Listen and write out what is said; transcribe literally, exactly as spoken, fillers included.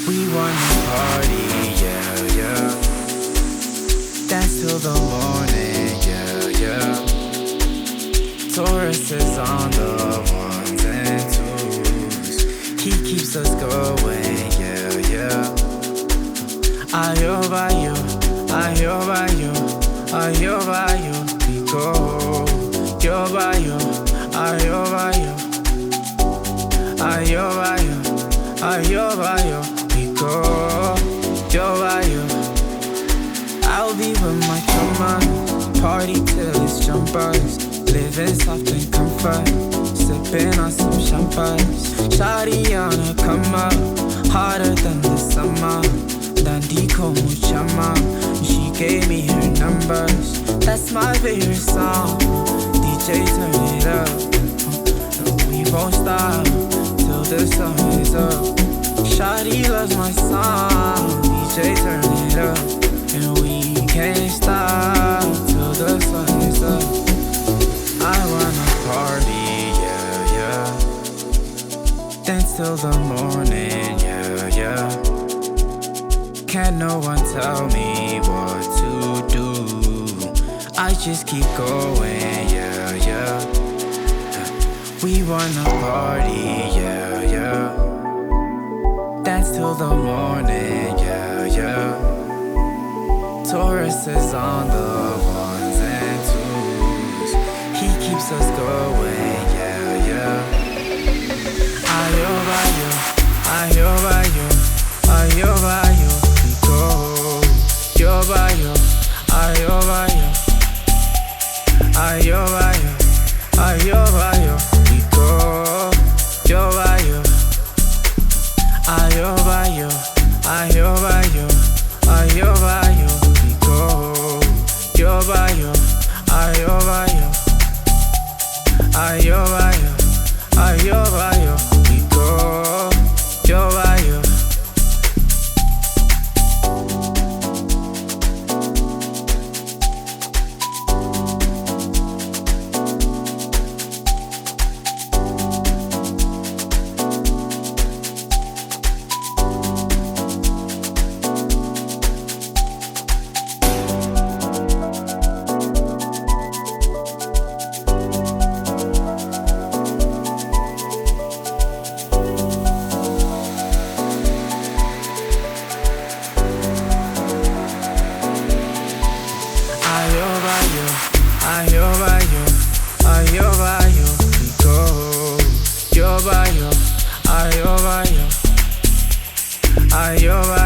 We wanna party, yeah, yeah. Dance till the morning, yeah, yeah. Taurus is on the ones and twos. He keeps us going, yeah, yeah. Ayo bayo, ayo bayo, ayo bayo, we go. Yo bayo, ayo bayo, ayo bayo, ayo bayo, we go. Yo bayo, I'll be with my chumma, party till it's jumpers, living soft and comfort, sipping on some champagne. Shawty on a come up, hotter than the summer. Dandy como chama, she gave me her numbers. That's my favorite song. D J turn it up, and we won't stop till the sun is up. Shawty loves my song. D J turn it up, and we can't stop till the sun is up. I wanna party, yeah, yeah. Dance till the morning, yeah, yeah. Can't no one tell me what to do. I just keep going, yeah, yeah. We wanna party, yeah, yeah. Dance till the morning, yeah, yeah. Taurus is on the ones and twos. He keeps us going, yeah, yeah. Ayo bayo, ayo bayo, ayo bayo. Yo bayo, ayo bayo, ayo bayo, ayo bayo, we go. Yo bayo, ayo bayo, ayo bayo, ayo bayo, we go. Yo bayo, ayo bayo, ayo bayo, ayo bayo, we go. Yo bayo. Ayo bayo, ayo bayo, ayo bayo, we go. Yo bayo, ayo bayo, ayo bayo.